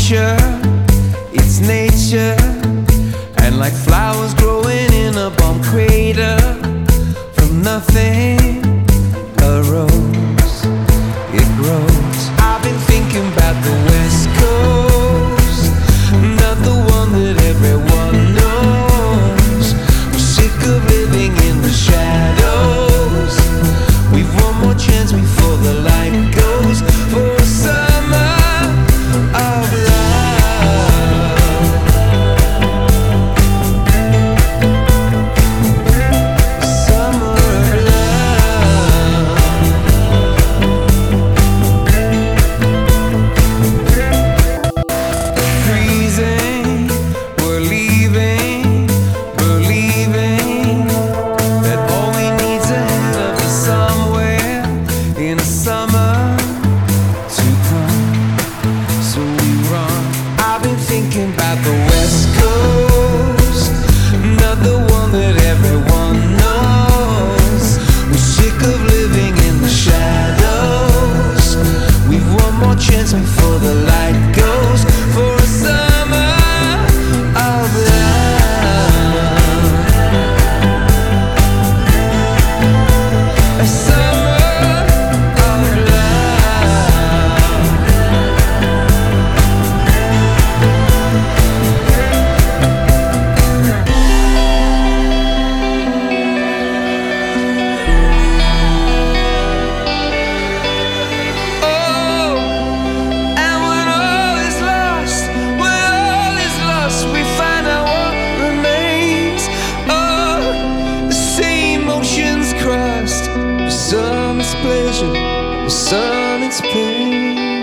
adventure, it's nature, and like flowers growing in a bomb crater, from nothing a rose, it grows. I've been thinking about the West Coast, not the one that everyone knows. We're sick of living in the shadows. We've one more chance before the light goes, for a summer of love. Summer of love. Freezing, we're leaving, believing that all we need's ahead of us somewhere in the summer to come. So we run. I've been thinking about the West Coast, not the one that everyone knows. We're sick of living in the shadows. We've one more chance before the light goes, for a summer of love. A summer of love. Oh, and when all is lost, we find out what remains. Oh, the same oceans crossed, for some it's pleasure, for some it's pain.